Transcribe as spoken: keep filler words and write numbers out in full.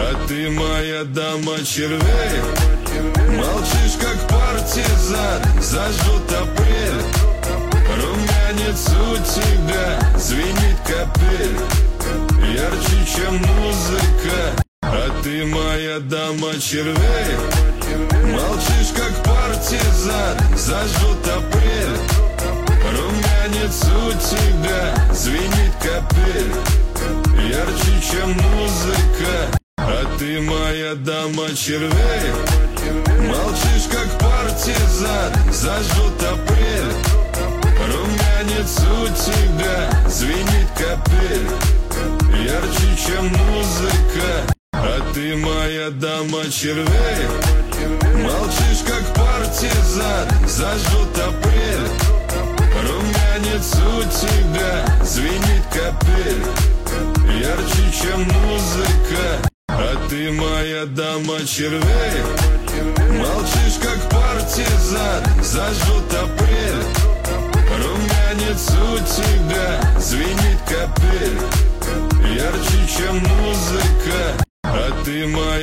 А ты моя дама червей. Молчишь как партизан, зажжет апрель. Румянец у тебя звенит капель, ярче, чем музыка. А ты моя дама червей. Молчишь как партизан, зажжет апрель. Румянец у тебя звенит капель, ярче, чем музыка. А ты моя дама червей. Молчишь как партизан, зажжет апрель. Румянец у тебя звенит капель, ярче, чем музыка. А ты моя дама червей. Молчишь как партизан, зажжет апрель. Румянец у тебя звенит капель, ярче, чем музыка. А ты моя дама червей. Молчишь как партизан, зажжет апрель.